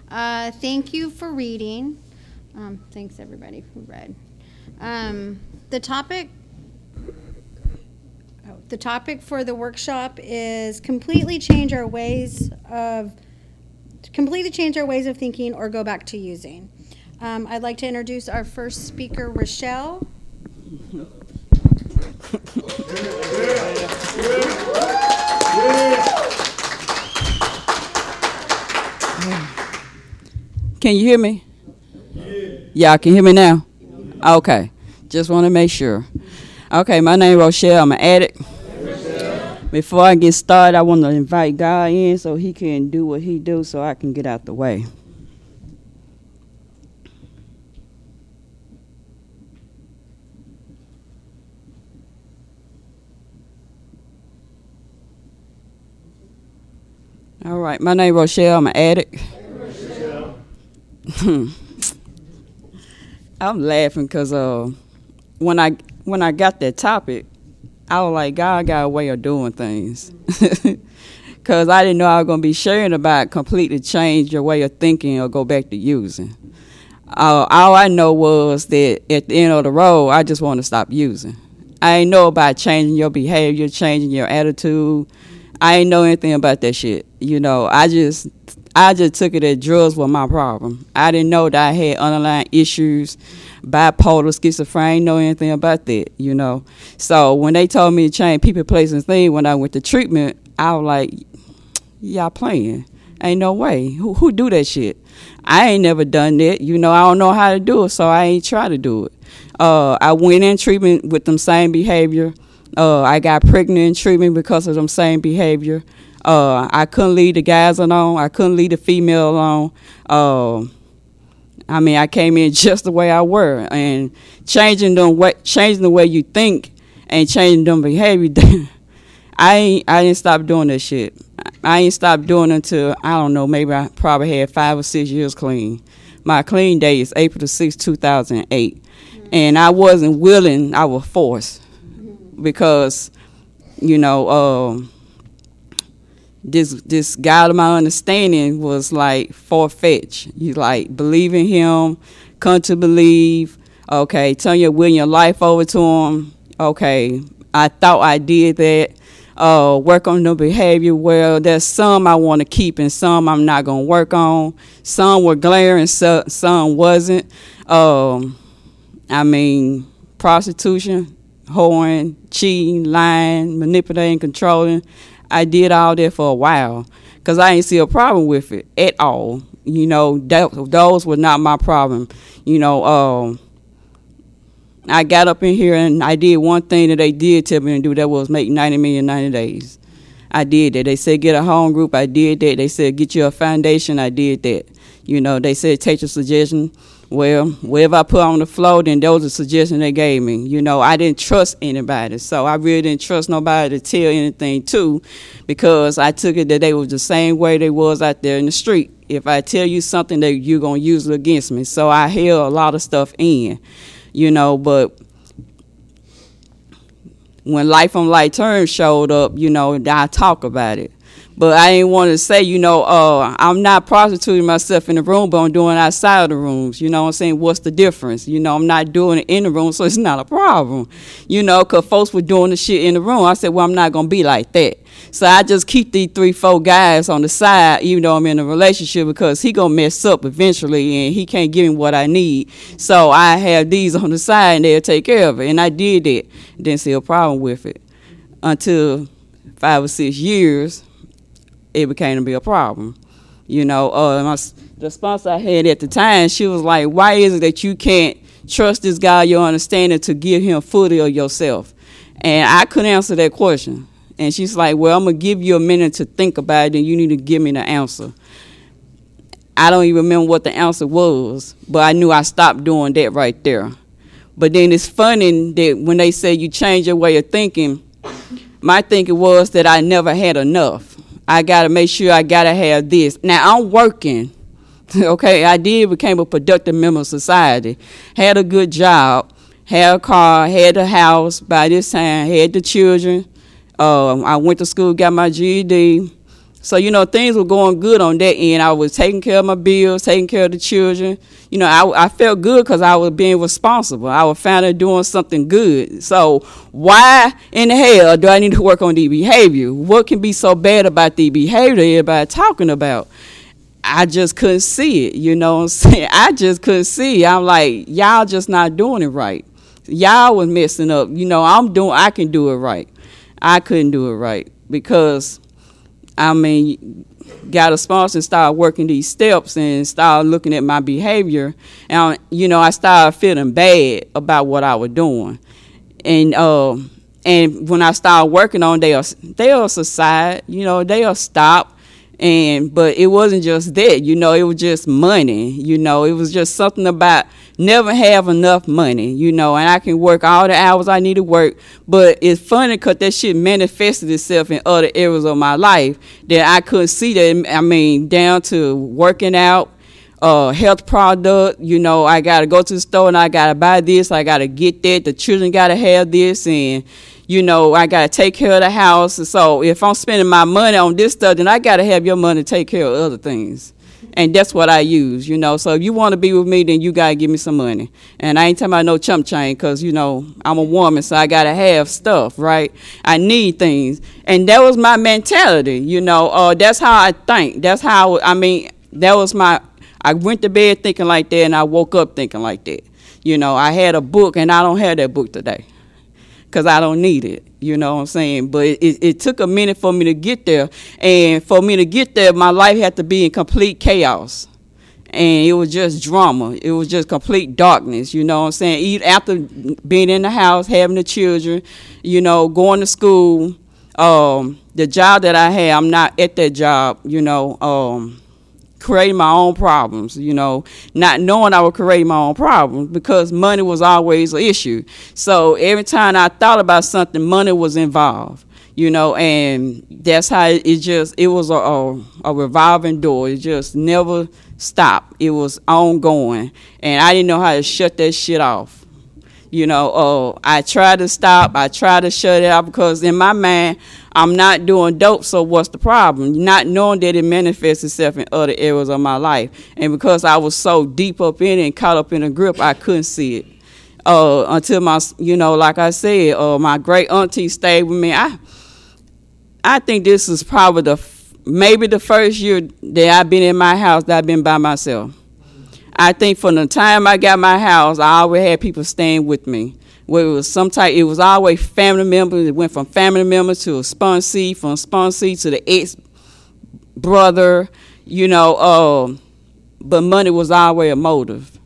Thank you for reading. Thanks everybody who read. The topic for the workshop is completely change our ways of thinking or go back to using. I'd like to introduce our first speaker, Rochelle. Can you hear me? Y'all can hear me now? Okay. Just want to make sure. Okay, my name is Rochelle. I'm an addict. Before I get started, I want to invite God in so he can do what he do so I can get out the way. All right, my name is Rochelle. I'm an addict. I'm laughing because when I got that topic, I was like, God got a way of doing things. Because I didn't know I was going to be sharing about completely change your way of thinking or go back to using. All I know was that at the end of the road, I just want to stop using. I ain't know about changing your behavior, changing your attitude. I ain't know anything about that shit. You know, I just took it that drugs were my problem. I didn't know that I had underlying issues, bipolar, schizophrenia. I didn't know anything about that, you know. So when they told me to change people, places, and things when I went to treatment, I was like, y'all playing. Ain't no way. Who do that shit? I ain't never done that. You know, I don't know how to do it, so I ain't try to do it. I went in treatment with them same behavior. I got pregnant in treatment because of them same behavior. I couldn't leave the guys alone. I couldn't leave the female alone. I came in just the way I were, and changing the way you think and changing them behavior. I didn't stop doing that shit. I ain't stopped doing it until, I don't know, maybe I probably had 5 or 6 years clean. My clean date is April the 6th, 2008. And I wasn't willing, I was forced. Because, you know, this God of my understanding was like far-fetched. You like believe in him, come to believe, okay, turn your will and your life over to him. Okay, I thought I did that. Work on the behavior. Well, there's some I want to keep and some I'm not going to work on. Some were glaring, some wasn't. Prostitution, whoring, cheating, lying, manipulating, controlling. I did all that for a while because I ain't see a problem with it at all. You know, those were not my problem. You know, I got up in here and I did one thing that they did tell me to do. That was make 90 million 90 days. I did that. They said get a home group. I did that. They said get you a foundation. I did that. You know, they said take your suggestion. Well, whatever I put on the floor, then those are suggestions they gave me. You know, I didn't trust anybody, so I really didn't trust nobody to tell anything to, because I took it that they was the same way they was out there in the street. If I tell you something, that you're going to use it against me. So I held a lot of stuff in, you know, but when Life on Light Terms showed up, you know, I talk about it. But I ain't want to say, you know, I'm not prostituting myself in the room, but I'm doing it outside of the rooms. You know what I'm saying? What's the difference? You know, I'm not doing it in the room, so it's not a problem. You know, because folks were doing the shit in the room. I said, well, I'm not going to be like that. So I just keep these 3-4 guys on the side, even though I'm in a relationship, because he going to mess up eventually, and he can't give me what I need. So I have these on the side, and they'll take care of it. And I did that. Didn't see a problem with it until 5 or 6 years. It became to be a problem. You know, the sponsor I had at the time, she was like, why is it that you can't trust this guy, your understanding, to give him footage of yourself? And I couldn't answer that question. And she's like, well, I'm going to give you a minute to think about it, and you need to give me the answer. I don't even remember what the answer was, but I knew I stopped doing that right there. But then it's funny that when they say you change your way of thinking, my thinking was that I never had enough. I got to make sure I got to have this. Now, I'm working. Okay, I became a productive member of society. Had a good job, had a car, had a house by this time, had the children. I went to school, got my GED. So, you know, things were going good on that end. I was taking care of my bills, taking care of the children. You know, I felt good because I was being responsible. I was finally doing something good. So why in the hell do I need to work on the behavior? What can be so bad about the behavior that everybody talking about? I just couldn't see it, you know what I'm saying? I just couldn't see it. I'm like, y'all just not doing it right. Y'all was messing up. You know, I can do it right. I couldn't do it right because, I mean, got a sponsor and started working these steps and started looking at my behavior. And, you know, I started feeling bad about what I was doing. And when I started working on they'll subside, you know, they'll stop. But it wasn't just that, you know, it was just money, you know, it was just something about never have enough money, you know, and I can work all the hours I need to work. But it's funny because that shit manifested itself in other areas of my life that I couldn't see that. I mean, down to working out, health product, you know, I got to go to the store and I got to buy this, I got to get that, the children got to have this, and you know, I got to take care of the house. So if I'm spending my money on this stuff, then I got to have your money to take care of other things. And that's what I use, you know. So if you want to be with me, then you got to give me some money. And I ain't talking about no chump change because, you know, I'm a woman, so I got to have stuff, right? I need things. And that was my mentality, you know. That's how I think. That's how, I mean, that was I went to bed thinking like that, and I woke up thinking like that. You know, I had a book, and I don't have that book today. Because I don't need it, you know what I'm saying? But it took a minute for me to get there. And for me to get there, my life had to be in complete chaos. And it was just drama. It was just complete darkness, you know what I'm saying? Even after being in the house, having the children, you know, going to school, the job that I had, I'm not at that job, you know, creating my own problems, you know, not knowing I would create my own problems because money was always an issue. So every time I thought about something, money was involved, you know, and that's how it was a revolving door. It just never stopped. It was ongoing, and I didn't know how to shut that shit off. You know, I tried to stop. I tried to shut it off because in my mind, I'm not doing dope, so what's the problem? Not knowing that it manifests itself in other areas of my life. And because I was so deep up in it and caught up in a grip, I couldn't see it. Until you know, like I said, my great auntie stayed with me. I think this is probably maybe the first year that I've been in my house that I've been by myself. I think from the time I got my house, I always had people staying with me. Where it was always family members. It went from family members to a sponsee, from sponsee to the ex-brother, you know. But money was always a motive.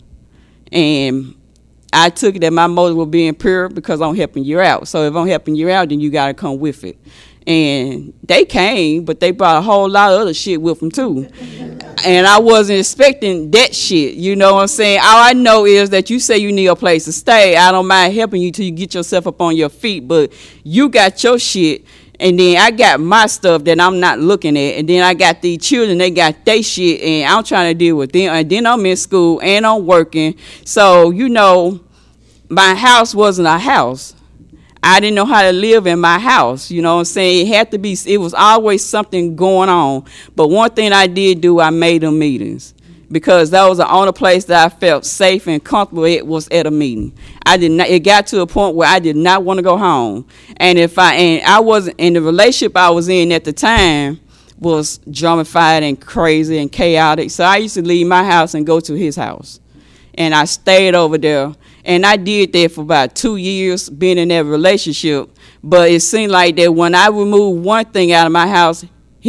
And I took it that my motive was being pure because I'm helping you out. So if I'm helping you out, then you got to come with it. And they came, but they brought a whole lot of other shit with them, too. And I wasn't expecting that shit, you know what I'm saying? All I know is that you say you need a place to stay. I don't mind helping you till you get yourself up on your feet, but you got your shit, and then I got my stuff that I'm not looking at, and then I got these children, they got their shit, and I'm trying to deal with them, and then I'm in school, and I'm working. So, you know, my house wasn't a house. I didn't know how to live in my house, you know what I'm saying? It was always something going on. But one thing I did do, I made them meetings. Because that was the only place that I felt safe and comfortable at was at a meeting. It got to a point where I did not want to go home. And I wasn't, in the relationship I was in at the time was dramified and crazy and chaotic. So I used to leave my house and go to his house. And I stayed over there. And I did that for about 2 years, being in that relationship. But it seemed like that when I removed one thing out of my house,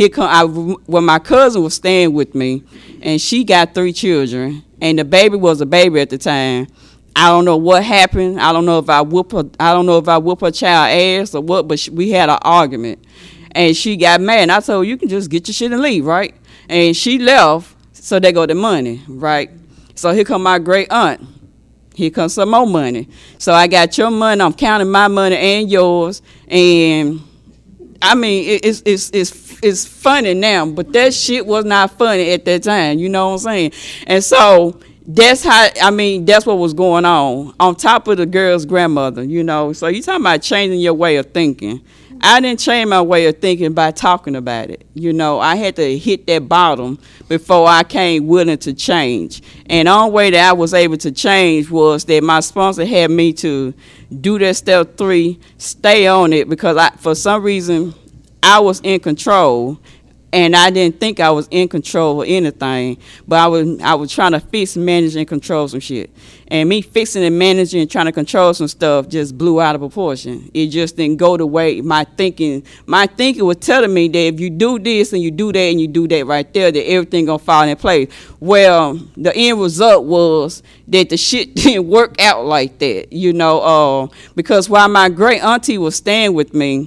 when my cousin was staying with me, and she got 3 children, and the baby was a baby at the time. I don't know what happened. I don't know if I whoop her child ass or what, but we had an argument. And she got mad, and I told her, you can just get your shit and leave, right? And she left, so they go the money, right? So here come my great aunt. Here comes some more money. So I got your money. I'm counting my money and yours. And I mean, it's funny now, but that shit was not funny at that time. You know what I'm saying? And so that's what was going on top of the girl's grandmother, you know. So you talking about changing your way of thinking. I didn't change my way of thinking by talking about it. You know, I had to hit that bottom before I came willing to change. And the only way that I was able to change was that my sponsor had me to do that step 3, stay on it, because for some reason I was in control. And I didn't think I was in control of anything, but I was trying to fix, manage, and control some shit. And me fixing and managing and trying to control some stuff just blew out of proportion. It just didn't go the way my thinking was telling me that if you do this and you do that and you do that right there, that everything gonna fall in place. Well, the end result was that the shit didn't work out like that, you know, because while my great auntie was staying with me,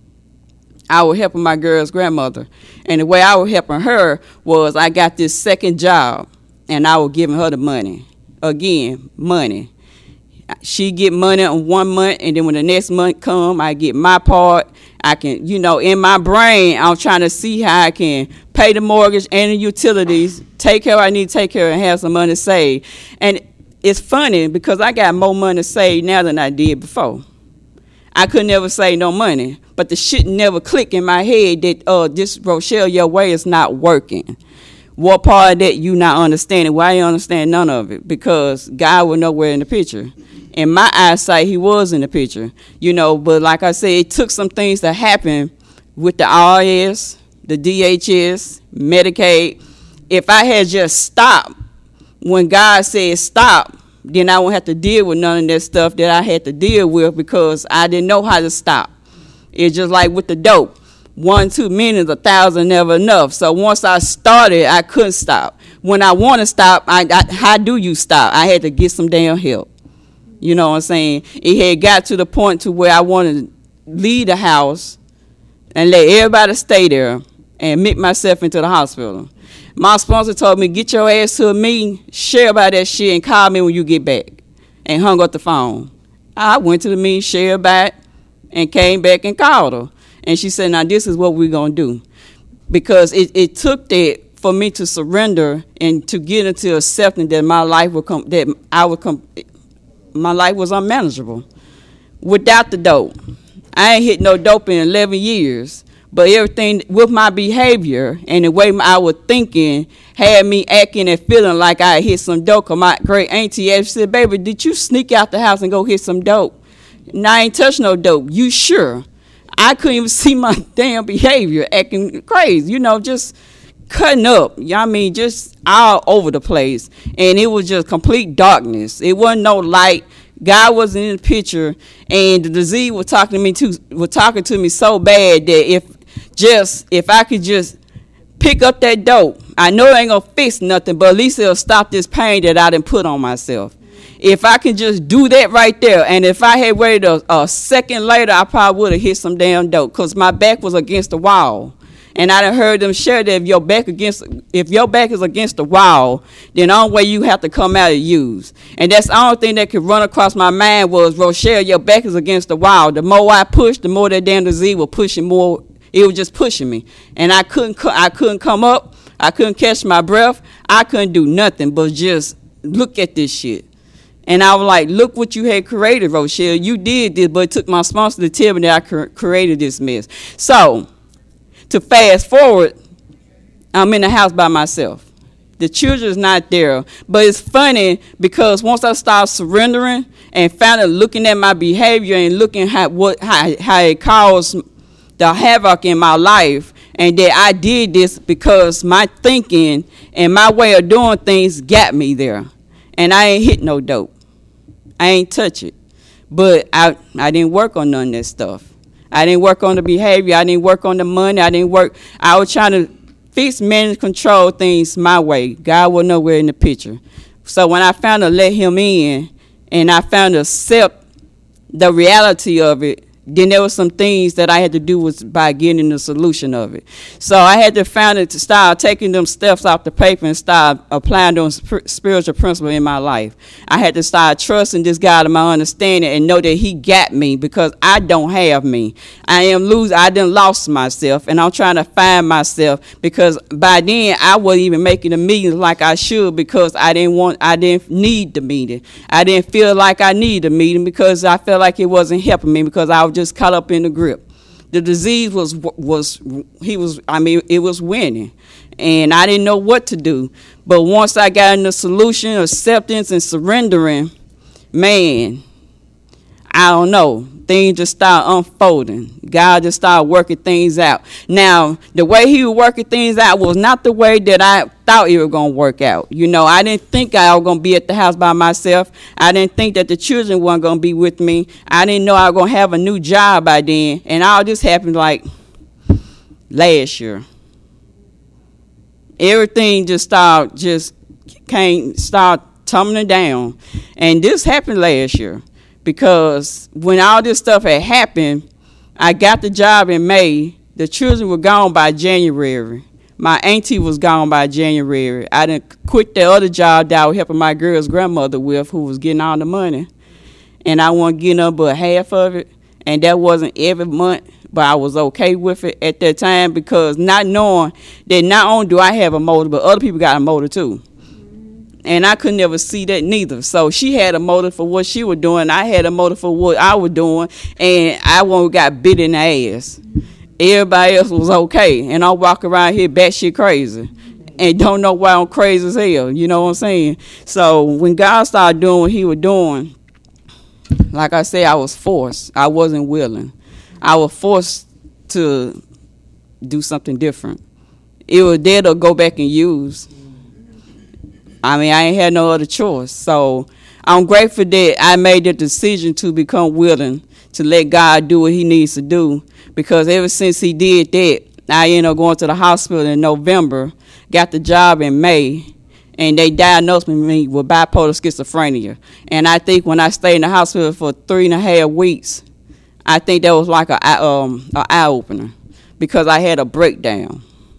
I was helping my girl's grandmother. And the way I was helping her was I got this second job, and I was giving her the money. Again, money. She get money on 1 month, and then when the next month come, I get my part. I can, you know, in my brain, I'm trying to see how I can pay the mortgage and the utilities, take care of what I need to take care of, and have some money saved. And it's funny because I got more money saved now than I did before. I could never save no money, but the shit never clicked in my head that this Rochelle, your way is not working. What part of that you not understanding? Well, I didn't understand none of it because God was nowhere in the picture. In my eyesight, he was in the picture, you know, but like I said, it took some things to happen with the RS, the DHS, Medicaid. If I had just stopped when God said stop, then I won't have to deal with none of that stuff that I had to deal with because I didn't know how to stop. It's just like with the dope. 1 too many is 1,000 never enough. So once I started, I couldn't stop. When I want to stop, how do you stop? I had to get some damn help. You know what I'm saying? It had got to the point to where I wanted to leave the house and let everybody stay there and admit myself into the hospital. My sponsor told me, get your ass to a meeting, share about that shit, and call me when you get back. And hung up the phone. I went to the meeting, shared about it, and came back and called her. And she said, now this is what we're going to do. Because it took that for me to surrender and to get into accepting that my life would come, my life was unmanageable. Without the dope. I ain't hit no dope in 11 years. But everything with my behavior and the way I was thinking had me acting and feeling like I hit some dope. Cause my great auntie said, baby, did you sneak out the house and go hit some dope? And I ain't touched no dope. You sure? I couldn't even see my damn behavior acting crazy, you know, just cutting up. You know what I mean? Just all over the place. And it was just complete darkness. It wasn't no light. God wasn't in the picture. And the disease was talking to me so bad that if I could just pick up that dope, I know it ain't gonna fix nothing, but at least it'll stop this pain that I didn't put on myself. If I can just do that right there, and if I had waited a second later, I probably would have hit some damn dope, because my back was against the wall. And I done heard them share that if your back is against the wall, then the only way you have to come out is use. And that's the only thing that could run across my mind was, Rochelle, your back is against the wall. The more I pushed, the more that damn disease was pushing more. It was just pushing me. And I couldn't come up. I couldn't catch my breath. I couldn't do nothing but just look at this shit. And I was like, look what you had created, Rochelle. You did this, but it took my sponsor to tell me that I created this mess. So, to fast forward, I'm in the house by myself. The children's not there. But it's funny because once I started surrendering and finally looking at my behavior and looking at how it caused the havoc in my life, and that I did this because my thinking and my way of doing things got me there. And I ain't hit no dope. I ain't touch it. But I didn't work on none of that stuff. I didn't work on the behavior. I didn't work on the money. I was trying to fix, manage, control things my way. God was nowhere in the picture. So when I found to let him in and I found to accept the reality of it, then there were some things that I had to do was by getting the solution of it. So I had to find it to start taking them steps off the paper and start applying those spiritual principles in my life. I had to start trusting this God in my understanding and know that he got me because I don't have me. I done lost myself, and I'm trying to find myself because by then I wasn't even making the meetings like I should because I didn't need the meeting. I didn't feel like I needed a meeting because I felt like it wasn't helping me because I was just caught up in the grip. the disease it was winning. And I didn't know what to do. But once I got in the solution, acceptance and surrendering, man, I don't know. Things just started unfolding. God just started working things out. Now, the way he was working things out was not the way that I thought it was going to work out. You know, I didn't think I was going to be at the house by myself. I didn't think that the children weren't going to be with me. I didn't know I was going to have a new job by then. And all this happened like last year. Everything just start tumbling down. And this happened last year because when all this stuff had happened, I got the job in May. The children were gone by January. My auntie was gone by January. I didn't quit the other job that I was helping my girl's grandmother with, who was getting all the money. And I wasn't getting up but half of it. And that wasn't every month. But I was okay with it at that time because not knowing that not only do I have a motive, but other people got a motive too. And I could never see that neither. So she had a motive for what she was doing. I had a motive for what I was doing. And I got bit in the ass. Everybody else was okay. And I walk around here batshit crazy. And don't know why I'm crazy as hell. You know what I'm saying? So when God started doing what he was doing, like I said, I was forced. I wasn't willing. I was forced to do something different. It was there to go back and use. I mean, I ain't had no other choice. So I'm grateful that I made the decision to become willing to let God do what he needs to do. Because ever since he did that, I ended up going to the hospital in November, got the job in May, and they diagnosed me with bipolar schizophrenia. And I think when I stayed in the hospital for 3.5 weeks, I think that was like an eye-opener because I had a breakdown.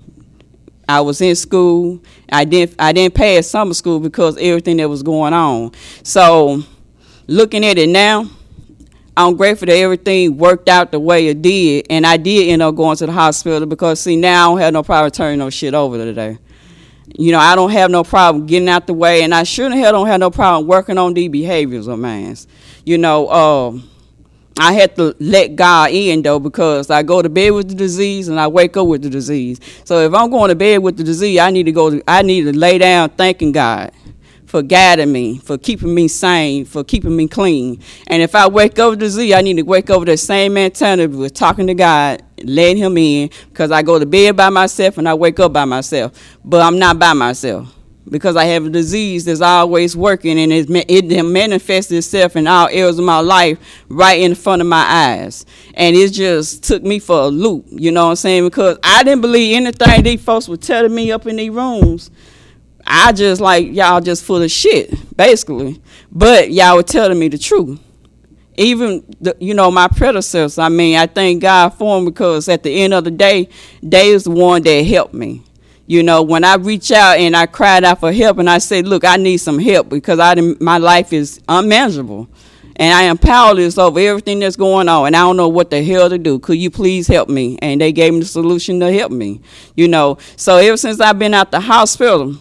I was in school. I didn't pass summer school because everything that was going on. So looking at it now, I'm grateful that everything worked out the way it did. And I did end up going to the hospital because, see, now I don't have no problem turning no shit over today. You know, I don't have no problem getting out the way, and I sure the hell don't have no problem working on these behaviors of mine. You know, I had to let God in, though, because I go to bed with the disease and I wake up with the disease. So if I'm going to bed with the disease, I need to lay down thanking God for guiding me, for keeping me sane, for keeping me clean. And if I wake up with the disease, I need to wake up with that same mentality with talking to God, letting him in, because I go to bed by myself and I wake up by myself. But I'm not by myself. Because I have a disease that's always working, and it manifests itself in all areas of my life right in front of my eyes. And it just took me for a loop, you know what I'm saying? Because I didn't believe anything these folks were telling me up in these rooms. I just like, y'all just full of shit, basically. But y'all were telling me the truth. Even, my predecessors, I mean, I thank God for them because at the end of the day, they was the one that helped me. You know, when I reach out and I cried out for help and I said, look, I need some help because my life is unmanageable. And I am powerless over everything that's going on. And I don't know what the hell to do. Could you please help me? And they gave me the solution to help me. You know, so ever since I've been out the hospital,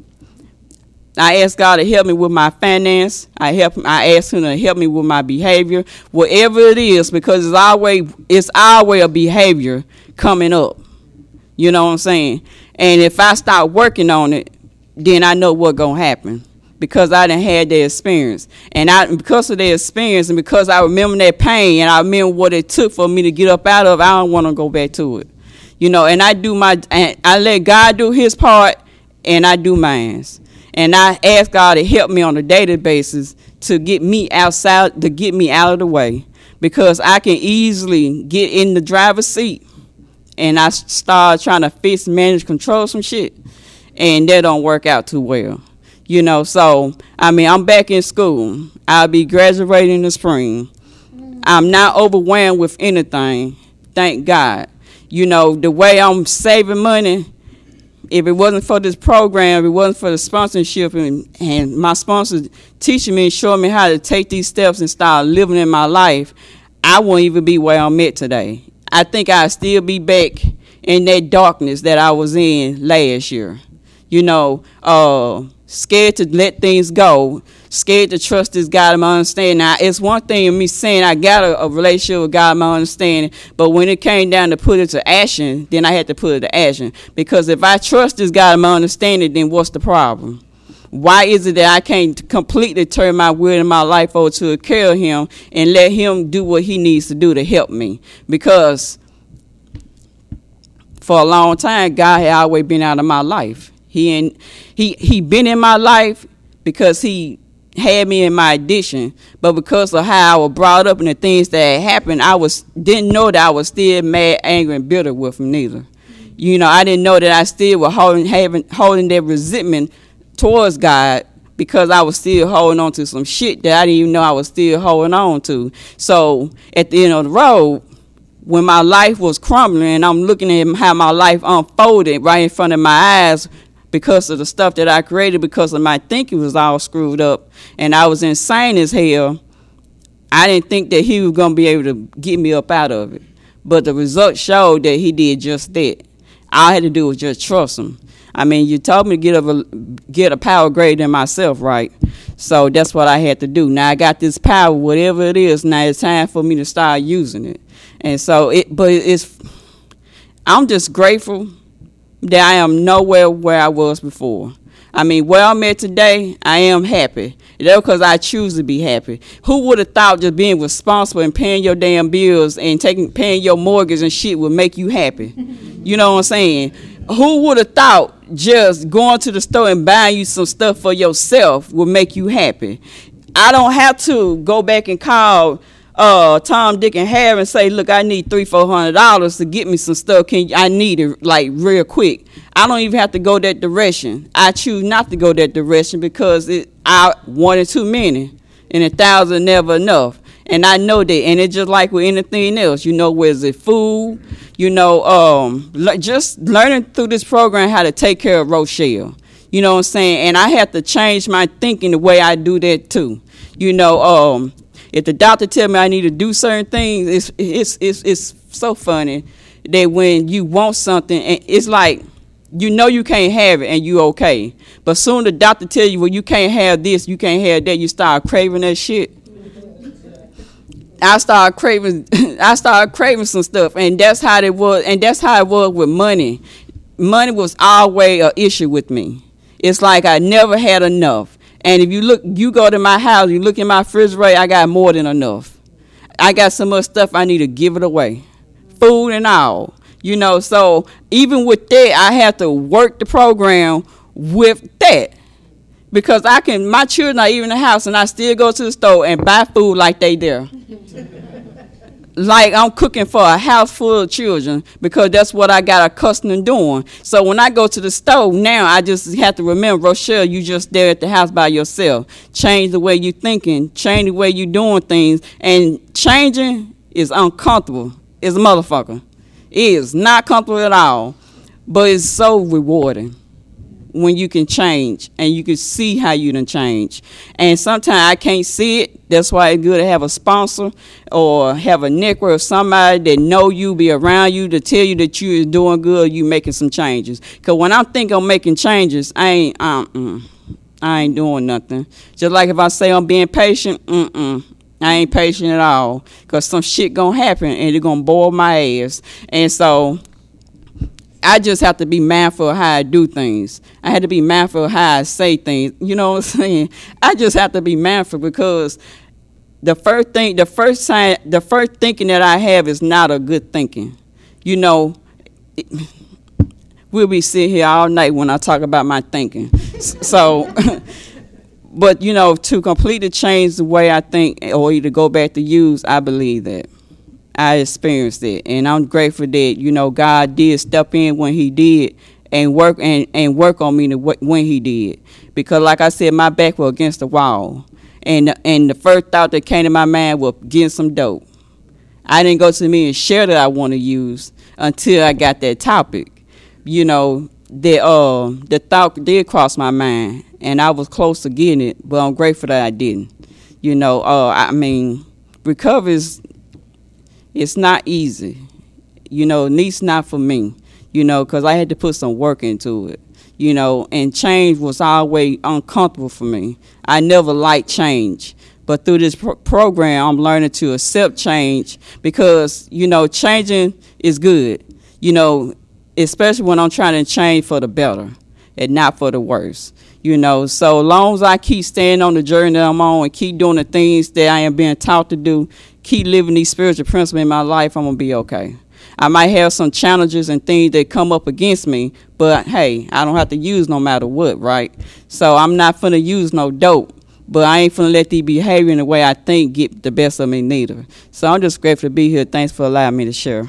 I asked God to help me with my finance. I asked him to help me with my behavior, whatever it is, because it's always a behavior coming up. You know what I'm saying? And if I start working on it, then I know what's going to happen because I done had the experience. And because of the experience and because I remember that pain and I remember what it took for me to get up out of, I don't want to go back to it. You know, and I let God do his part and I do mine. And I ask God to help me on a daily basis to get me outside, to get me out of the way because I can easily get in the driver's seat. And I start trying to fix, manage, control some shit. And that don't work out too well. You know, so, I mean, I'm back in school. I'll be graduating in the spring. I'm not overwhelmed with anything. Thank God. You know, the way I'm saving money, if it wasn't for this program, if it wasn't for the sponsorship and my sponsors teaching me and showing me how to take these steps and start living in my life, I won't even be where I'm at today. I think I'll still be back in that darkness that I was in last year. scared to let things go, scared to trust this God in my understanding. Now, it's one thing in me saying I got a relationship with God in my understanding, but when it came down to put it to action, then I had to put it to action. Because if I trust this God in my understanding, then what's the problem? Why is it that I can't completely turn my will and my life over to the care of him and let him do what he needs to do to help me? Because for a long time, God had always been out of my life. He been in my life because he had me in my addiction, but because of how I was brought up and the things that had happened, didn't know that I was still mad, angry, and bitter with him neither. I didn't know that I still was holding that resentment towards God because I was still holding on to some shit that I didn't even know I was still holding on to. So at the end of the road, when my life was crumbling and I'm looking at how my life unfolded right in front of my eyes because of the stuff that I created, because of my thinking was all screwed up and I was insane as hell, I didn't think that he was going to be able to get me up out of it. But the results showed that he did just that. All I had to do was just trust him. I mean, you told me to get a power greater than myself, right? So that's what I had to do. Now I got this power, whatever it is. Now it's time for me to start using it. And so I'm just grateful that I am nowhere where I was before. I mean, where I'm at today, I am happy. That's because I choose to be happy. Who would have thought just being responsible and paying your damn bills and paying your mortgage and shit would make you happy? You know what I'm saying? Who would have thought just going to the store and buying you some stuff for yourself would make you happy? I don't have to go back and call Tom, Dick, and Harry and say, look, I need $300-400 to get me some stuff. I need it like real quick. I don't even have to go that direction. I choose not to go that direction because I wanted too many, and 1,000 never enough. And I know that, and it's just like with anything else, where's it food, just learning through this program how to take care of Rochelle, you know what I'm saying? And I have to change my thinking the way I do that too. If the doctor tell me I need to do certain things, it's so funny that when you want something, and it's like, you can't have it and you okay. But soon the doctor tell you, well, you can't have this, you can't have that, you start craving that shit. I started craving some stuff, and that's how it was. And that's how it was with money. Money was always an issue with me. It's like I never had enough. And if you go to my house, you look in my refrigerator, I got more than enough. I got so much stuff I need to give it away, food and all. So even with that, I have to work the program with that. Because my children are even in the house and I still go to the store and buy food like they there. Like I'm cooking for a house full of children because that's what I got accustomed to doing. So when I go to the store now, I just have to remember, Rochelle, you just there at the house by yourself. Change the way you thinking, change the way you doing things. And changing is uncomfortable. It's a motherfucker. It is not comfortable at all, but it's so rewarding when you can change and you can see how you done change. And sometimes I can't see it. That's why it's good to have a sponsor or have a network of somebody that know you, be around you to tell you that you is doing good, you making some changes. Because when I think I'm making changes, I ain't doing nothing. Just like if I say I'm being patient, I ain't patient at all. Because some shit gonna happen and it's gonna boil my ass. And so I just have to be mindful of how I do things. I had to be mindful of how I say things. You know what I'm saying? I just have to be mindful because the first thinking that I have is not a good thinking. We'll be sitting here all night when I talk about my thinking. So, but to completely change the way I think or to go back to use, I believe that. I experienced it, and I'm grateful that God did step in when He did and work on me when He did, because like I said, my back was against the wall, and the first thought that came to my mind was getting some dope. I didn't go to me and share that I want to use until I got that topic. The thought did cross my mind, and I was close to getting it, but I'm grateful that I didn't. Recovery it's not easy, at least not for me, because I had to put some work into it. and change was always uncomfortable for me. I never liked change. But through this program, I'm learning to accept change because, changing is good, especially when I'm trying to change for the better and not for the worse. So long as I keep staying on the journey that I'm on and keep doing the things that I am being taught to do, keep living these spiritual principles in my life, I'm going to be okay. I might have some challenges and things that come up against me, but, hey, I don't have to use no matter what, right? So I'm not finna use no dope. But I ain't finna let the behavior and the way I think get the best of me neither. So I'm just grateful to be here. Thanks for allowing me to share.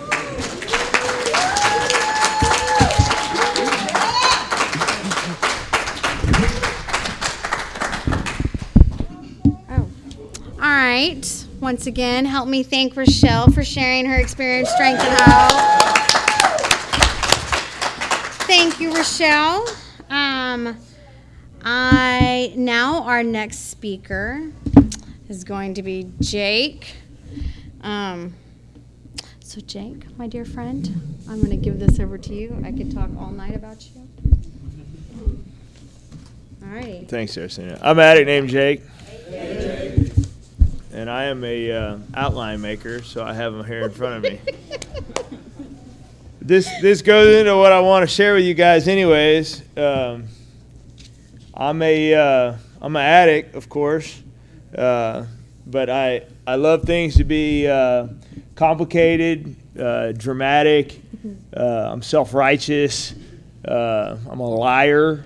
Oh, all right. Once again, help me thank Rochelle for sharing her experience, strength, and hope. Thank you, Rochelle. Now our next speaker is going to be Jake. So Jake, my dear friend, I'm going to give this over to you. I could talk all night about you. All right. Thanks, Saracena. I'm an addict named Jake. And I am a outline maker, so I have them here in front of me. This goes into what I want to share with you guys anyways. I'm an addict, of course, but I love things to be complicated, dramatic. I'm self-righteous. I'm a liar.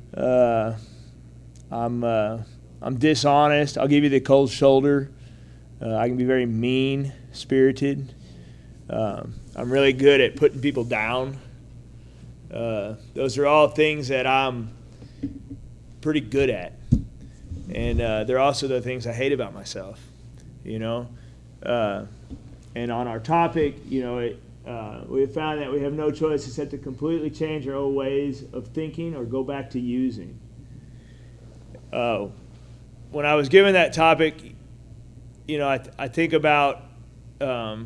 I'm dishonest. I'll give you the cold shoulder. I can be very mean-spirited. I'm really good at putting people down. Those are all things that I'm pretty good at, and they're also the things I hate about myself, And on our topic, we have found that we have no choice except to completely change our old ways of thinking or go back to using. When I was given that topic, I think about, I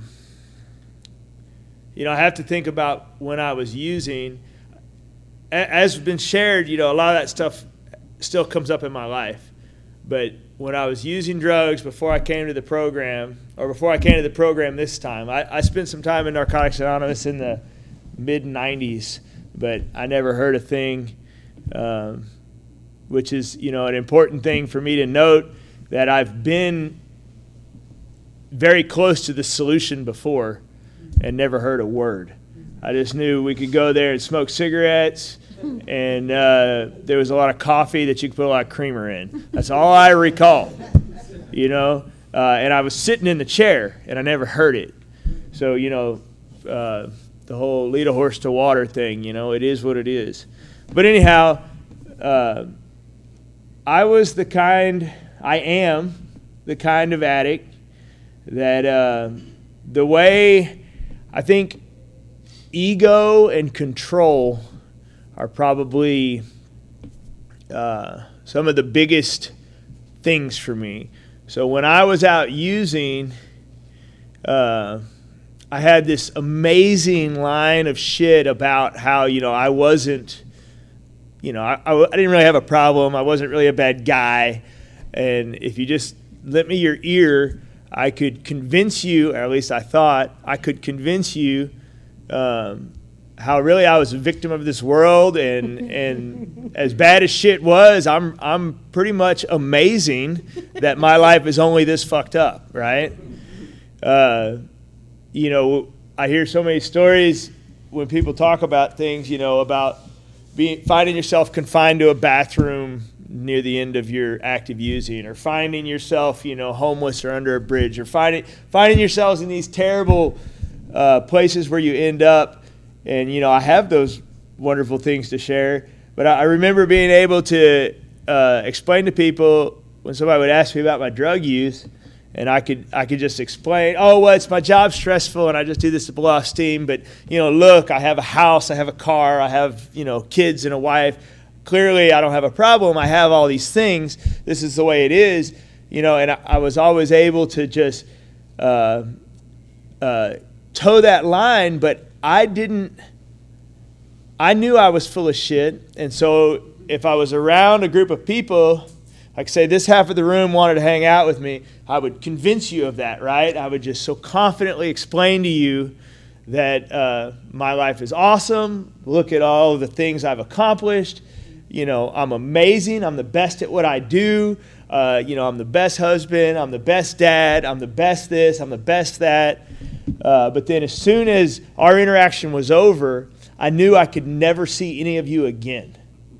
have to think about when I was using. As has been shared, a lot of that stuff still comes up in my life. But when I was using drugs before I came to the program, or before I came to the program this time, I spent some time in Narcotics Anonymous in the mid-'90s, but I never heard a thing, which is, an important thing for me to note, that I've been very close to the solution before and never heard a word. I just knew we could go there and smoke cigarettes, and there was a lot of coffee that you could put a lot of creamer in. That's all I recall, and I was sitting in the chair, and I never heard it. So, the whole lead a horse to water thing, it is what it is. But anyhow, I am the kind of addict that the way I think ego and control are probably some of the biggest things for me. So when I was out using, I had this amazing line of shit about how, I wasn't, I didn't really have a problem. I wasn't really a bad guy. And if you just lent me your ear, I could convince you, or at least I thought, I could convince you how really I was a victim of this world, and as bad as shit was, I'm pretty much amazing that my life is only this fucked up, right? I hear so many stories when people talk about things, about finding yourself confined to a bathroom near the end of your active using, or finding yourself, homeless or under a bridge, or finding yourselves in these terrible places where you end up. And, I have those wonderful things to share. But I remember being able to explain to people when somebody would ask me about my drug use, and I could just explain, it's my job stressful, and I just do this to blow off steam. But, look, I have a house, I have a car, I have, kids and a wife. Clearly, I don't have a problem. I have all these things. This is the way it is. And I was always able to just toe that line, but I I knew I was full of shit. And so if I was around a group of people, like say this half of the room wanted to hang out with me, I would convince you of that, right? I would just so confidently explain to you that my life is awesome. Look at all of the things I've accomplished. You know, I'm amazing. I'm the best at what I do. You know, I'm the best husband. I'm the best dad. I'm the best this. I'm the best that. But then as soon as our interaction was over, I knew I could never see any of you again.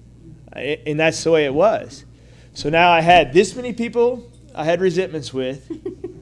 And that's the way it was. So now I had this many people I had resentments with.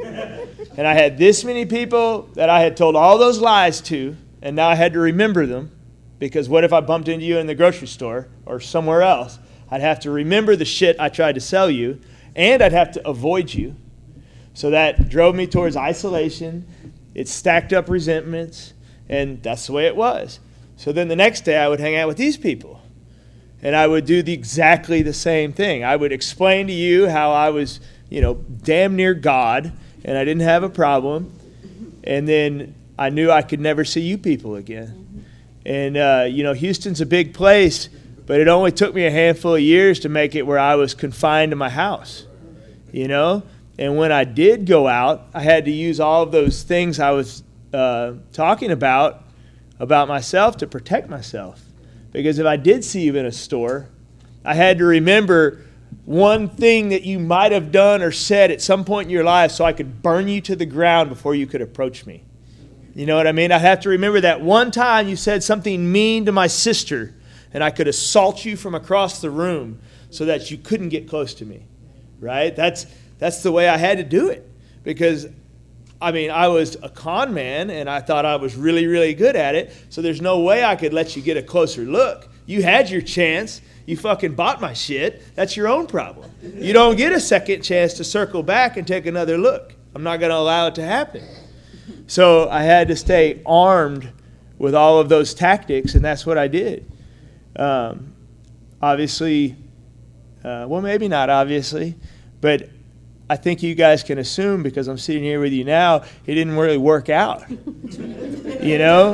And I had this many people that I had told all those lies to. And now I had to remember them. Because what if I bumped into you in the grocery store or somewhere else? I'd have to remember the shit I tried to sell you. And I'd have to avoid you. So that drove me towards isolation. It stacked up resentments. And that's the way it was. So then the next day I would hang out with these people. And I would do exactly the same thing. I would explain to you how I was, you know, damn near God. And I didn't have a problem. And then I knew I could never see you people again. And, you know, Houston's a big place. But it only took me a handful of years to make it where I was confined to my house, you know? And when I did go out, I had to use all of those things I was talking about myself to protect myself. Because if I did see you in a store, I had to remember one thing that you might have done or said at some point in your life so I could burn you to the ground before you could approach me. You know what I mean? I have to remember that one time you said something mean to my sister, and I could assault you from across the room so that you couldn't get close to me, right? That's the way I had to do it. Because, I mean, I was a con man, and I thought I was really, really good at it, so there's no way I could let you get a closer look. You had your chance. You fucking bought my shit. That's your own problem. You don't get a second chance to circle back and take another look. I'm not going to allow it to happen. So I had to stay armed with all of those tactics, and that's what I did. Obviously, well, maybe not obviously, but I think you guys can assume, because I'm sitting here with you now, it didn't really work out. You know?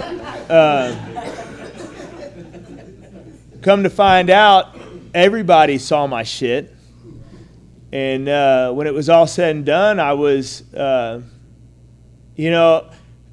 Come to find out, everybody saw my shit. And when it was all said and done, I was, you know,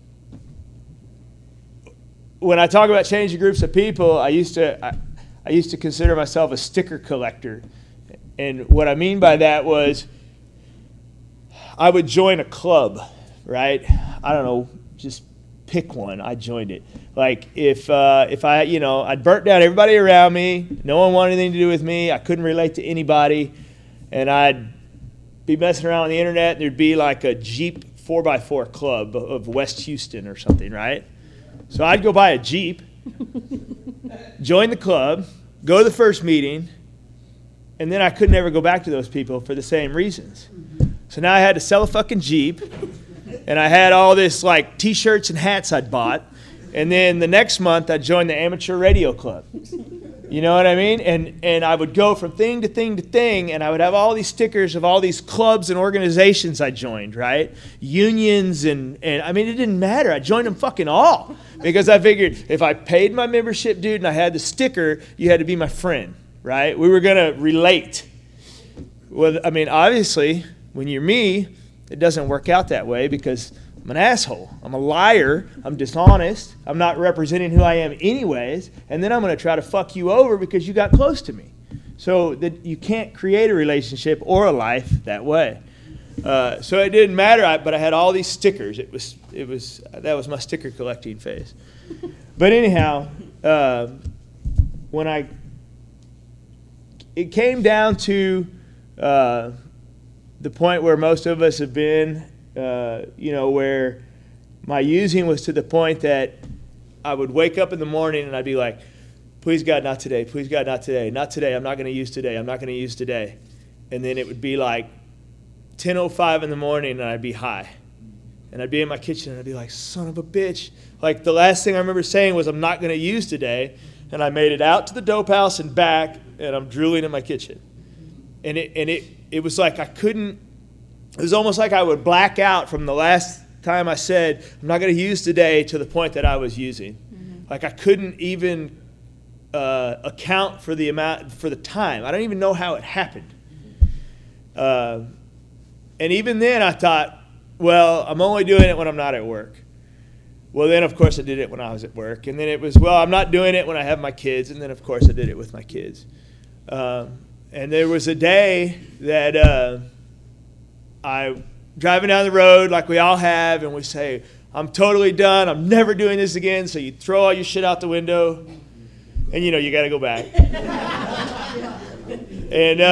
when I talk about changing groups of people, I used to consider myself a sticker collector. And what I mean by that was I would join a club, right? I don't know, just pick one. I joined it. Like if I, you know, I'd burnt down everybody around me. No one wanted anything to do with me. I couldn't relate to anybody. And I'd be messing around on the internet, and there'd be like a Jeep 4x4 club of West Houston or something, right? So I'd go buy a Jeep, join the club, go to the first meeting, and then I could never go back to those people for the same reasons. So now I had to sell a fucking Jeep, and I had all this like T-shirts and hats I'd bought, and then the next month I'd join the amateur radio club. You know what I mean? And I would go from thing to thing to thing, and I would have all these stickers of all these clubs and organizations I joined, right? Unions and I mean, it didn't matter. I joined them fucking all because I figured if I paid my membership, dude, and I had the sticker, you had to be my friend, right? We were going to relate. Well, I mean, obviously, when you're me, it doesn't work out that way because I'm an asshole. I'm a liar. I'm dishonest. I'm not representing who I am anyways. And then I'm going to try to fuck you over because you got close to me. So that you can't create a relationship or a life that way. So it didn't matter. But I had all these stickers. That was my sticker collecting phase. But anyhow, it came down to the point where most of us have been. You know, where my using was to the point that I would wake up in the morning and I'd be like, please God, not today. Please God, not today. Not today. I'm not going to use today. I'm not going to use today. And then it would be like 10:05 in the morning and I'd be high. And I'd be in my kitchen and I'd be like, son of a bitch. Like the last thing I remember saying was, I'm not going to use today. And I made it out to the dope house and back, and I'm drooling in my kitchen. And it was like I couldn't. It was almost like I would black out from the last time I said, I'm not going to use today, to the point that I was using. Mm-hmm. Like I couldn't even account for the time. I don't even know how it happened. And even then I thought, well, I'm only doing it when I'm not at work. Well, then, of course, I did it when I was at work. And then it was, well, I'm not doing it when I have my kids. And then, of course, I did it with my kids. And there was a day that I driving down the road like we all have, and we say, I'm totally done. I'm never doing this again. So you throw all your shit out the window, and, you got to go back. And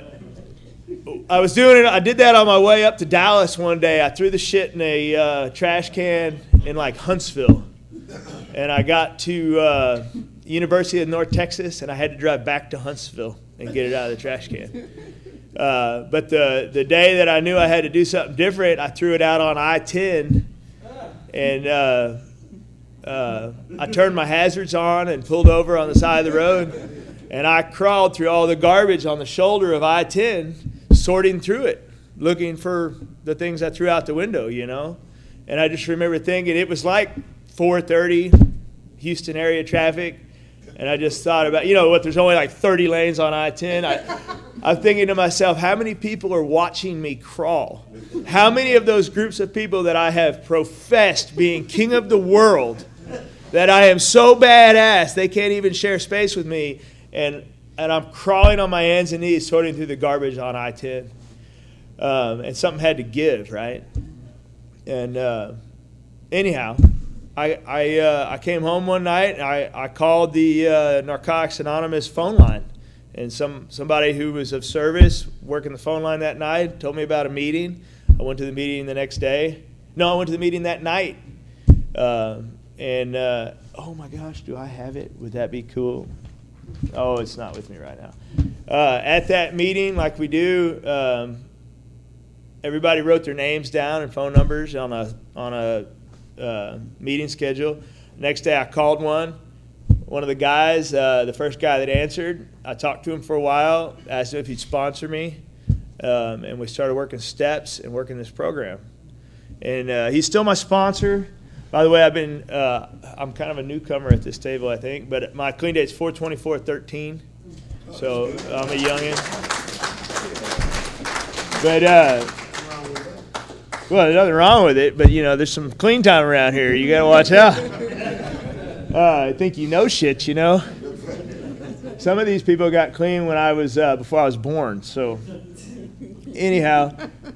I was doing it. I did that on my way up to Dallas one day. I threw the shit in a trash can in like Huntsville, and I got to University of North Texas, and I had to drive back to Huntsville and get it out of the trash can. But the day that I knew I had to do something different, I threw it out on I-10, and I turned my hazards on and pulled over on the side of the road, and I crawled through all the garbage on the shoulder of I-10, sorting through it, looking for the things I threw out the window, And I just remember thinking, it was like 4:30, Houston area traffic, and I just thought about, there's only like 30 lanes on I-10. I'm thinking to myself, how many people are watching me crawl? How many of those groups of people that I have professed being king of the world, that I am so badass they can't even share space with me, and I'm crawling on my hands and knees sorting through the garbage on I-10. And something had to give, right? And anyhow, I came home one night, and I called the Narcotics Anonymous phone line. And somebody who was of service working the phone line that night told me about a meeting. I went to the meeting the next day. No, I went to the meeting that night. Oh my gosh, do I have it? Would that be cool? Oh, it's not with me right now. At that meeting, like we do, everybody wrote their names down and phone numbers on a meeting schedule. Next day, I called one of the guys, the first guy that answered. I talked to him for a while, asked him if he'd sponsor me, and we started working steps and working this program. And he's still my sponsor. By the way, I'm kind of a newcomer at this table, I think, but my clean date's 4/24/13, so I'm a youngin'. But well, there's nothing wrong with it, but there's some clean time around here. You gotta watch out. I think you know shit, Some of these people got clean when I was before I was born. So anyhow.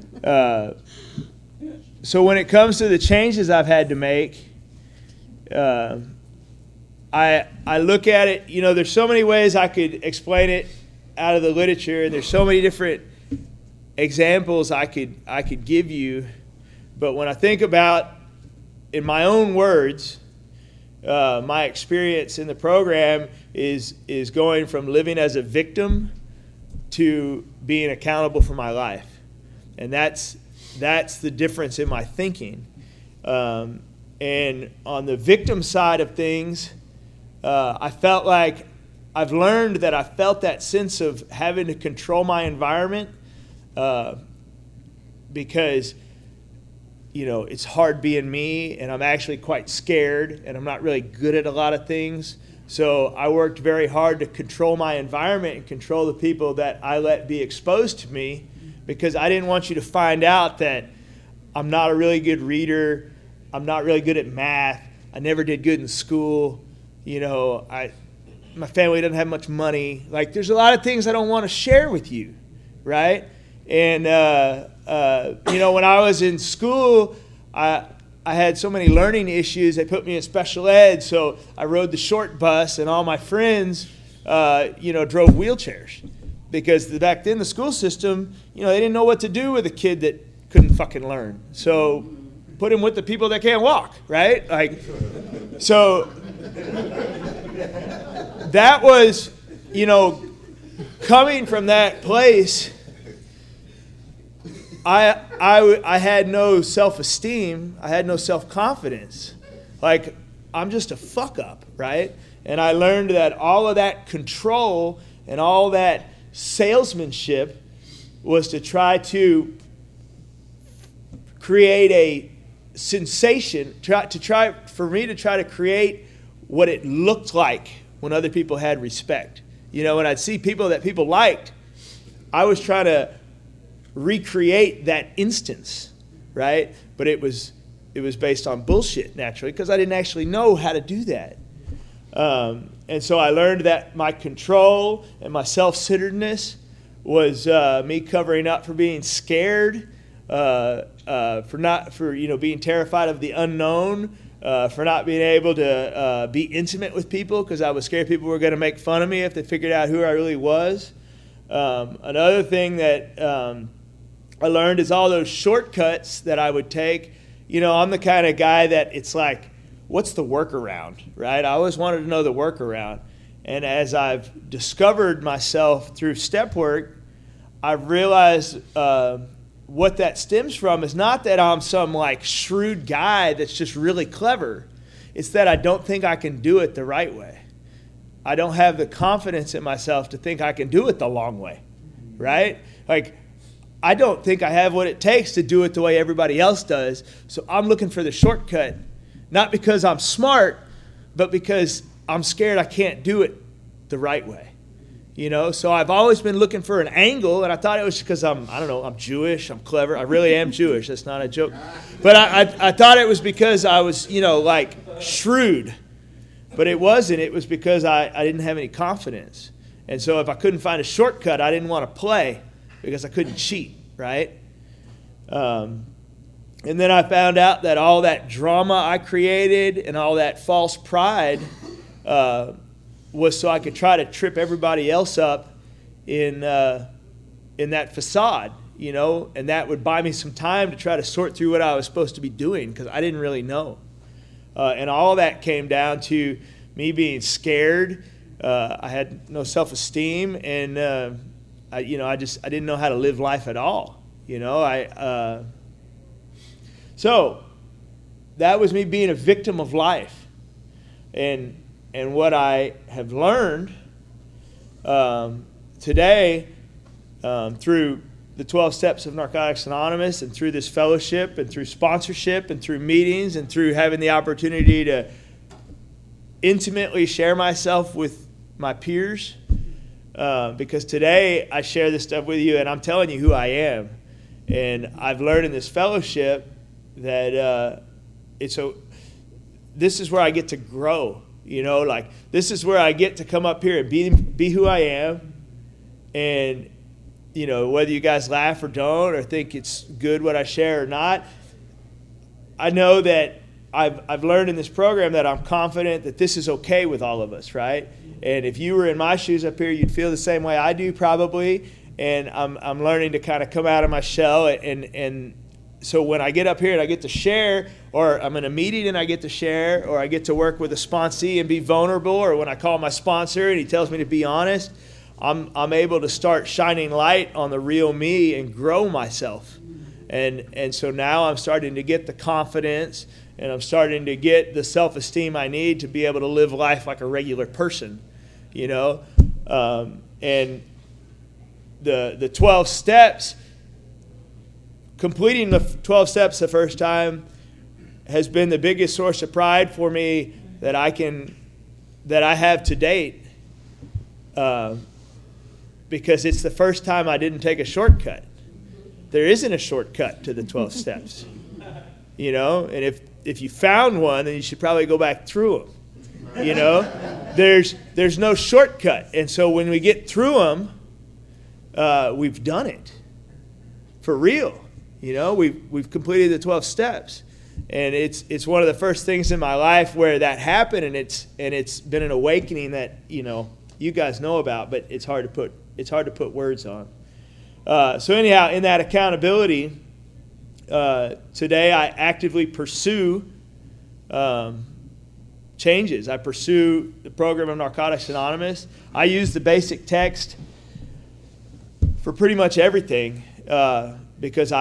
So when it comes to the changes I've had to make, I look at it, there's so many ways I could explain it out of the literature, and there's so many different examples I could give you. But when I think about, in my own words, my experience in the program is going from living as a victim to being accountable for my life. And that's the difference in my thinking. And on the victim side of things, I felt like I've learned that I felt that sense of having to control my environment because, it's hard being me, and I'm actually quite scared, and I'm not really good at a lot of things. So I worked very hard to control my environment and control the people that I let be exposed to me, because I didn't want you to find out that I'm not a really good reader, I'm not really good at math, I never did good in school, my family doesn't have much money. Like, there's a lot of things I don't want to share with you, right? And, when I was in school, I had so many learning issues, they put me in special ed, so I rode the short bus, and all my friends, drove wheelchairs. Because back then, the school system, they didn't know what to do with a kid that couldn't fucking learn. So put him with the people that can't walk, right? So that was, coming from that place, I had no self-esteem. I had no self-confidence. Like, I'm just a fuck up, right? And I learned that all of that control and all that salesmanship was to try to create a sensation, for me to try to create what it looked like when other people had respect. You know, when I'd see people that people liked, I was trying to recreate that instance, right? But it was based on bullshit, naturally, because I didn't actually know how to do that. And so I learned that my control and my self-centeredness was me covering up for being scared, for being terrified of the unknown, for not being able to be intimate with people because I was scared people were going to make fun of me if they figured out who I really was. Another thing that I learned is all those shortcuts that I would take. You know, I'm the kind of guy that it's like, what's the workaround, right? I always wanted to know the workaround. And as I've discovered myself through step work, I've realized what that stems from is not that I'm some like shrewd guy that's just really clever. It's that I don't think I can do it the right way. I don't have the confidence in myself to think I can do it the long way, right? Like, I don't think I have what it takes to do it the way everybody else does. So I'm looking for the shortcut, not because I'm smart, but because I'm scared I can't do it the right way. You know, so I've always been looking for an angle, and I thought it was because I'm Jewish, I'm clever. I really am Jewish. That's not a joke. But I thought it was because I was, like shrewd. But it wasn't. It was because I didn't have any confidence. And so if I couldn't find a shortcut, I didn't want to play because I couldn't cheat, right? And then I found out that all that drama I created and all that false pride was so I could try to trip everybody else up in that facade, and that would buy me some time to try to sort through what I was supposed to be doing because I didn't really know. And all that came down to me being scared. I had no self-esteem, and I didn't know how to live life at all. So that was me being a victim of life, and what I have learned today through the 12 steps of Narcotics Anonymous and through this fellowship and through sponsorship and through meetings and through having the opportunity to intimately share myself with my peers, because today I share this stuff with you and I'm telling you who I am. And I've learned in this fellowship that this is where I get to grow. This is where I get to come up here and be who I am. And, whether you guys laugh or don't or think it's good what I share or not, I know that I've learned in this program that I'm confident that this is okay with all of us, right? And if you were in my shoes up here, you'd feel the same way I do probably. And I'm learning to kind of come out of my shell. And so when I get up here and I get to share, or I'm in a meeting and I get to share, or I get to work with a sponsee and be vulnerable, or when I call my sponsor and he tells me to be honest, I'm able to start shining light on the real me and grow myself. And so now I'm starting to get the confidence and I'm starting to get the self-esteem I need to be able to live life like a regular person, and the 12 steps, completing the 12 steps the first time has been the biggest source of pride for me that I have to date, because it's the first time I didn't take a shortcut. There isn't a shortcut to the 12 steps, and if you found one, then you should probably go back through them. There's no shortcut, and so when we get through them, we've done it for real. We've completed the 12 steps, and it's one of the first things in my life where that happened, and it's been an awakening that you guys know about, but it's hard to put words on. So anyhow, in that accountability, today I actively pursue changes. I pursue the program of Narcotics Anonymous. I use the basic text for pretty much everything, because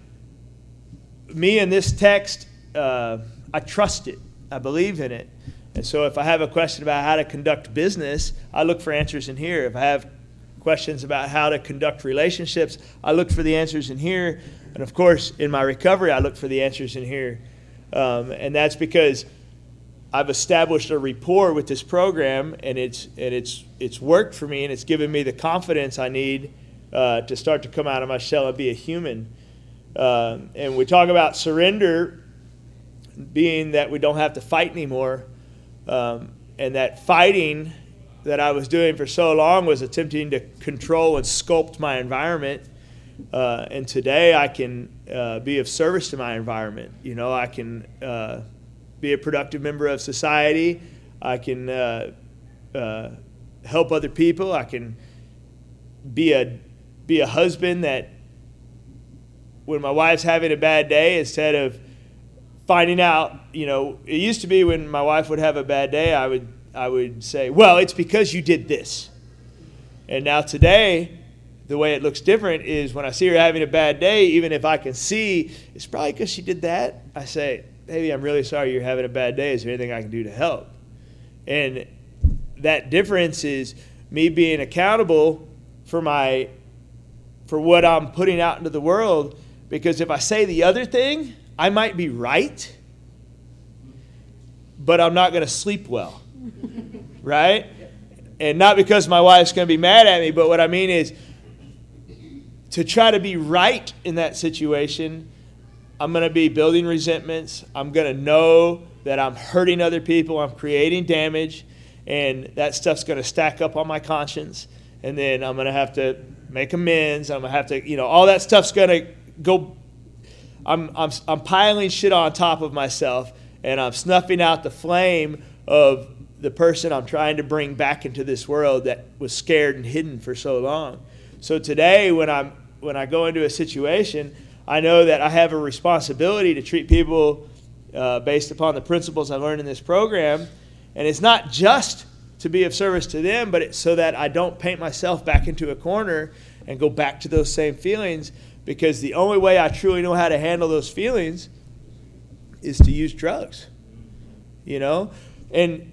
me and this text, I trust it. I believe in it. And so if I have a question about how to conduct business, I look for answers in here. If I have questions about how to conduct relationships, I look for the answers in here. And of course, in my recovery, I look for the answers in here. And that's because I've established a rapport with this program, and it's worked for me, and it's given me the confidence I need to start to come out of my shell and be a human. And we talk about surrender being that we don't have to fight anymore, and that fighting that I was doing for so long was attempting to control and sculpt my environment. And today I can be of service to my environment. You know, I can be a productive member of society. I can help other people. I can be a husband that when my wife's having a bad day, instead of finding out, you know, it used to be when my wife would have a bad day, I would say, well, it's because you did this. And now today, the way it looks different is when I see her having a bad day, even if I can see it's probably because she did that, I say, baby, I'm really sorry you're having a bad day. Is there anything I can do to help? And that difference is me being accountable for what I'm putting out into the world, because if I say the other thing, I might be right, but I'm not going to sleep well, right? And not because my wife's going to be mad at me, but what I mean is to try to be right in that situation, I'm going to be building resentments. I'm going to know that I'm hurting other people. I'm creating damage, and that stuff's going to stack up on my conscience. And then I'm going to have to make amends. I'm going to have to, you know, all that stuff's going to go. I'm piling shit on top of myself, and I'm snuffing out the flame of the person I'm trying to bring back into this world that was scared and hidden for so long. So today, when I go into a situation, I know that I have a responsibility to treat people based upon the principles I learned in this program. And it's not just to be of service to them, but it's so that I don't paint myself back into a corner and go back to those same feelings, because the only way I truly know how to handle those feelings is to use drugs, you know? And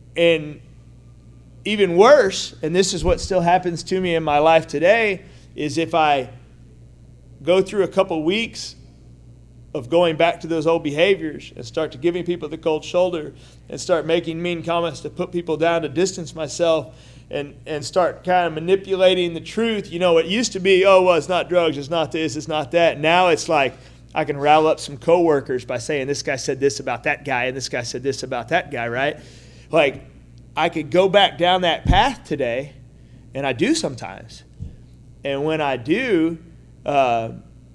even worse, and this is what still happens to me in my life today, is if I go through a couple weeks of going back to those old behaviors and start to giving people the cold shoulder and start making mean comments to put people down, to distance myself, and start kind of manipulating the truth. You know, it used to be, oh, well, it's not drugs, it's not this, it's not that. Now it's like I can rile up some coworkers by saying this guy said this about that guy and this guy said this about that guy, right? Like, I could go back down that path today, and I do sometimes. And when I do, I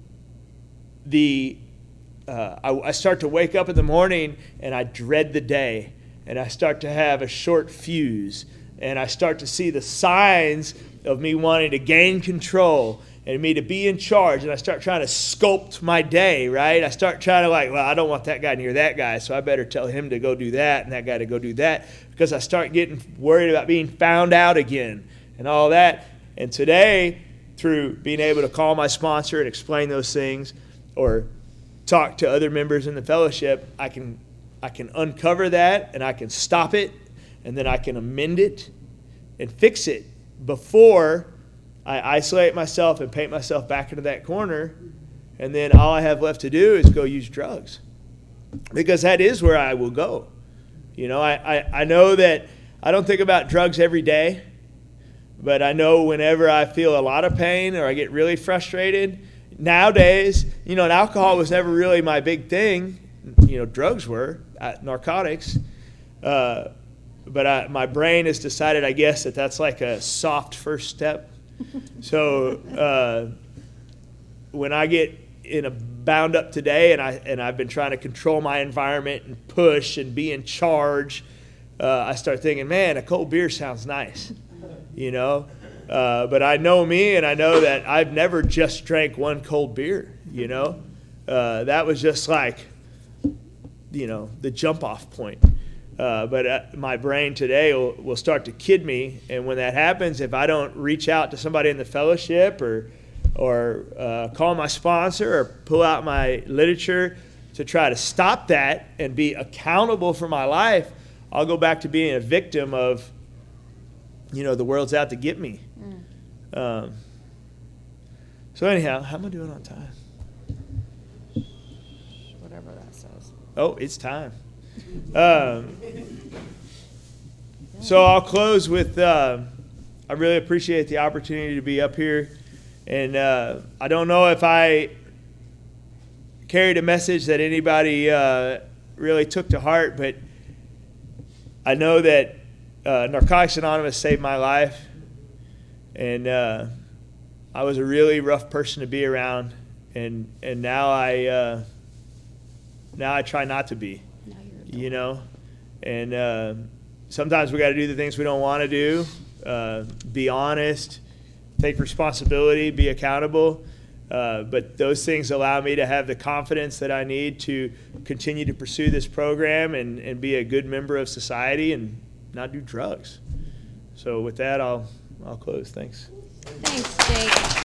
start to wake up in the morning and I dread the day, and I start to have a short fuse, and I start to see the signs of me wanting to gain control and me to be in charge, and I start trying to sculpt my day, right? I start trying to well, I don't want that guy near that guy, so I better tell him to go do that and that guy to go do that, because I start getting worried about being found out again and all that. And today, through being able to call my sponsor and explain those things, or talk to other members in the fellowship, I can uncover that, and I can stop it, and then I can amend it and fix it before I isolate myself and paint myself back into that corner, and then all I have left to do is go use drugs, because that is where I will go. You know, I know that I don't think about drugs every day, but I know whenever I feel a lot of pain or I get really frustrated, nowadays, you know, and alcohol was never really my big thing. You know, drugs were, narcotics. But my brain has decided, I guess, that that's like a soft first step. So when I get bound up today, and I've been trying to control my environment and push and be in charge, I start thinking, man, a cold beer sounds nice, you know. But I know me, and I know that I've never just drank one cold beer, you know. That was just like, you know, the jump-off point. But my brain today will start to kid me, and when that happens, if I don't reach out to somebody in the fellowship or call my sponsor or pull out my literature to try to stop that and be accountable for my life, I'll go back to being a victim of, you know, the world's out to get me. So anyhow, how am I doing on time? Whatever that says. Oh, it's time. So I'll close with I really appreciate the opportunity to be up here. And I don't know if I carried a message that anybody really took to heart, but I know that Narcotics Anonymous saved my life. And I was a really rough person to be around. And now I try not to be, you know. And sometimes we got to do the things we don't want to do, be honest, take responsibility, be accountable. But those things allow me to have the confidence that I need to continue to pursue this program and be a good member of society and not do drugs. So with that, I'll close. Thanks. Thanks, Jake.